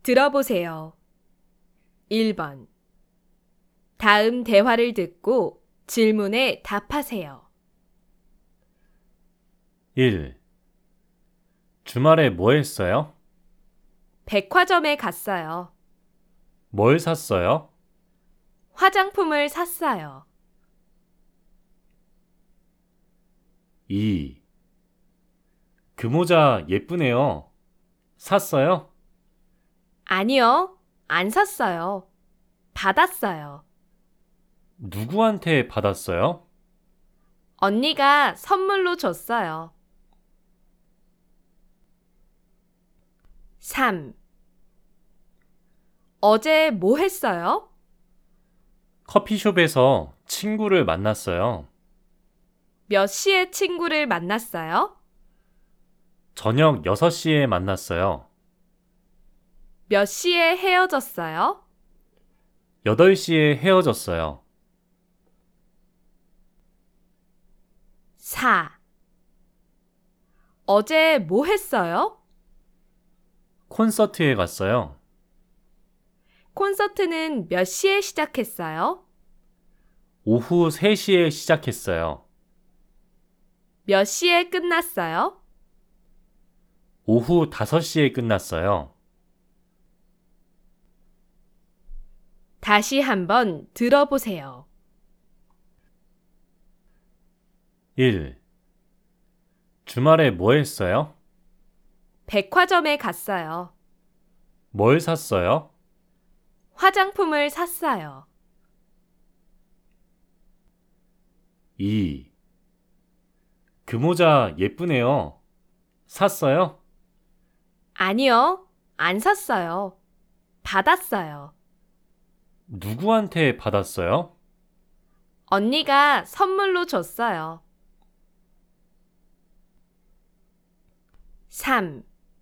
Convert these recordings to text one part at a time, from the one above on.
들어보세요. 1번. 다음 대화를 듣고 질문에 답하세요. 1. 주말에 뭐 했어요? 백화점에 갔어요. 뭘 샀어요? 화장품을 샀어요. 2. 그 모자 예쁘네요. 샀어요? 아니요, 안 샀어요. 받았어요. 누구한테 받았어요? 언니가 선물로 줬어요. 3. 어제 뭐 했어요? 커피숍에서 친구를 만났어요. 몇 시에 친구를 만났어요? 저녁 6시에 만났어요. 몇 시에 헤어졌어요? 8시에 헤어졌어요. 4. 어제 뭐 했어요? 콘서트에 갔어요. 콘서트는 몇 시에 시작했어요? 오후 3시에 시작했어요. 몇 시에 끝났어요? 오후 5시에 끝났어요. 다시 한번 들어보세요. 1. 주말에 뭐 했어요? 백화점에 갔어요. 뭘 샀어요? 화장품을 샀어요. 2. 그 모자 예쁘네요. 샀어요? 아니요, 안 샀어요. 받았어요. 누구한테 받았어요? 언니가 선물로 줬어요. 3.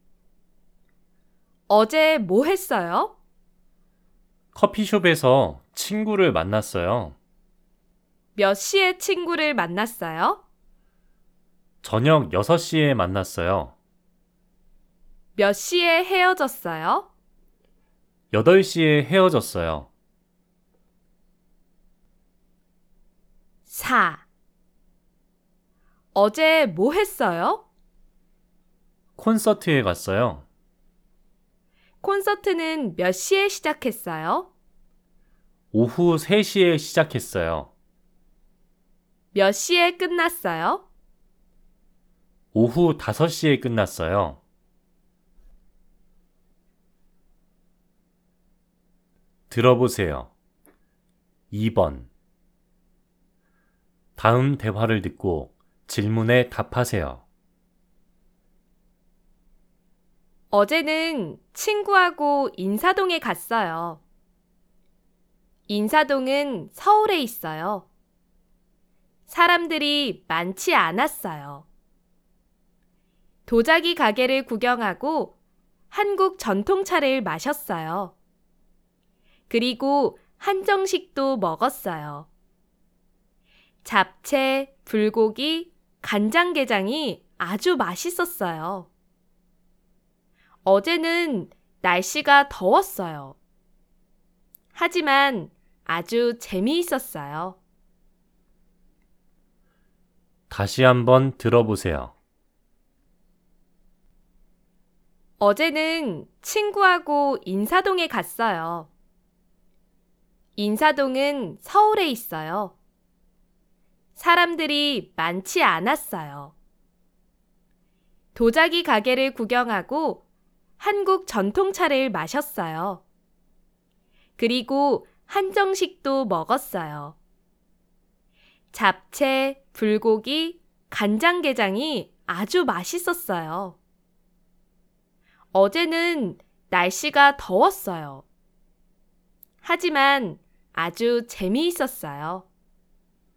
어제 뭐 했어요? 커피숍에서 친구를 만났어요. 몇 시에 친구를 만났어요? 저녁 6시에 만났어요. 몇 시에 헤어졌어요? 8시에 헤어졌어요. 4. 어제 뭐 했어요? 콘서트에 갔어요. 콘서트는 몇 시에 시작했어요? 오후 3시에 시작했어요. 몇 시에 끝났어요? 오후 5시에 끝났어요. 들어보세요. 2번. 다음 대화를 듣고 질문에 답하세요. 어제는 친구하고 인사동에 갔어요. 인사동은 서울에 있어요. 사람들이 많지 않았어요. 도자기 가게를 구경하고 한국 전통차를 마셨어요. 그리고 한정식도 먹었어요. 잡채, 불고기, 간장게장이 아주 맛있었어요. 어제는 날씨가 더웠어요. 하지만 아주 재미있었어요. 다시 한번 들어보세요. 어제는 친구하고 인사동에 갔어요. 인사동은 서울에 있어요. 사람들이 많지 않았어요. 도자기 가게를 구경하고 한국 전통차를 마셨어요. 그리고 한정식도 먹었어요. 잡채, 불고기, 간장게장이 아주 맛있었어요. 어제는 날씨가 더웠어요. 하지만 아주 재미있었어요.